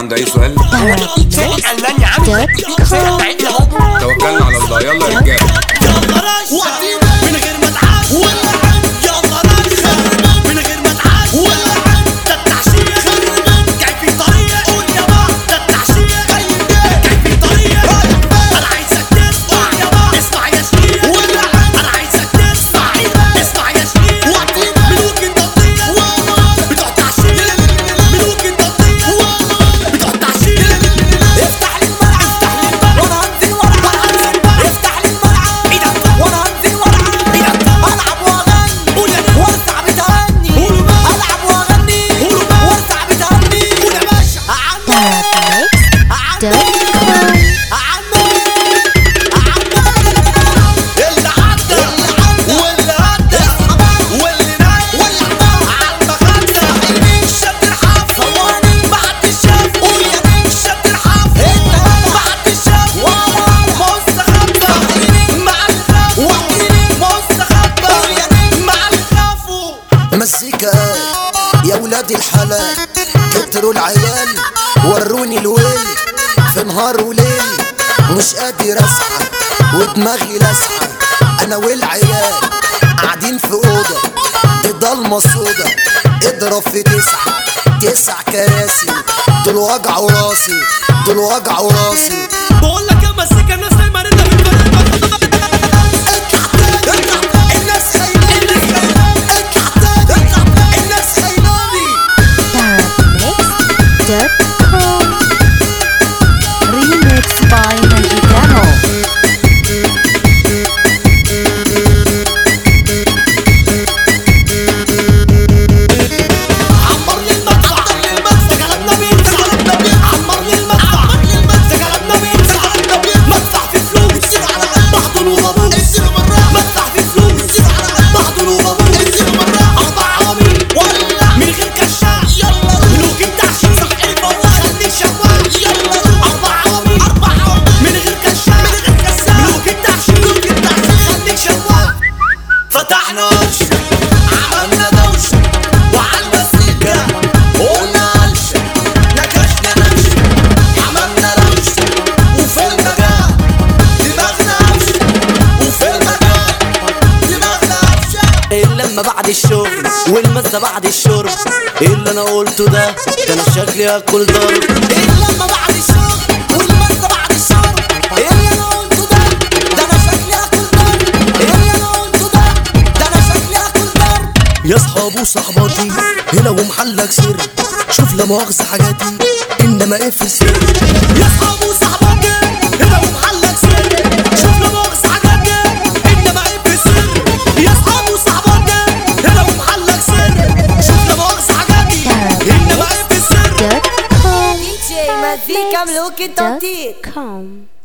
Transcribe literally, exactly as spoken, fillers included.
عنده اي سؤال؟ المانيا عامل توكلنا على الله. يلا يا رجاله. من غير ما تعاش ولا عم يلا نرجع من غير ما تعاش ولا عم ده التعشيق جاي في طريق قول يا با ده التعشيق جاي في طريق انا عايزك تسمع يا با اسمع يا شريك ولا عم انا عايزك تسمع اسمع يا شريك ملوك التطبيق بتوع التعشيق ملوك التطبيق بتوع التعشيق افتح لي الملعب وانا هنزل ورا افتح لي الملعب ايدك وانا هنزل ورا العب واغني وارفع بتهني العب واغني وارفع بتهني قول يا باشا اعمل اللي عدى واللي عدى واللي نايم عالمخدة شد الحف محدش شاف قول يا بيه شد الحف محدش شاف مستخبى مع الخاف مستخبى مع الخافو مزيكا يا ولاد الحلال كتروا العيال وروني الويل في نهار وليل مش قادر اسعى ودماغي لاسعة انا والعيال قاعدين في اوضه ضلمه سودا اضرب في تسعه تسع كراسي دول وجعوا راسي دول وجعوا راسي بقول لك يا مزيكا الناس دايما انت الناس خايناني الناس خايناني Remix by Mexicano. عمر لي المدفع سكلتنا بينزع عمر لي المدفع سكلتنا بينزع مدفع في فلوس محضن وغبوس مدفع في فلوس محضن وغبوس اربع عوامل ولا من غير كشاف يلا ملوك التعشيق صح الفواز خلي شواف يلا اربع عوامل اربع عوامل من غير كشاف ملوك التعشيق خليك شواف فتحنا وشك عملنا دوشة وعالمزيكا قلنا قلشة نكشنا نكشة عملنا روشة وفي المجال دماغنا قفشة وفي المجال دماغنا قفشة اللمة بعد الشغل والمزة بعد الشرب ايه اللي انا قلته ده ده انا شكلي هاكل ضرب اللمة بعد الشغل والمزة بعد الشرب ايه اللي انا قلته ده ده انا شكلي هاكل ضرب ايه اللي انا قلته ده ده انا شكلي هاكل ضرب يا صحاب وصحباتي هنا ومحلك سر شوف لا مؤاخذة حاجاتي انما ايه في سر يا صحاب وصحباتي هنا ومحلك سر شوف لا مؤاخذة حاجاتي انما ايه في سر يا صحاب وصحباتي هنا ومحلك سر شوف لا مؤاخذة حاجاتي انما ايه في سر Dot com. دي جي مزيكا ملوك التنطيط com.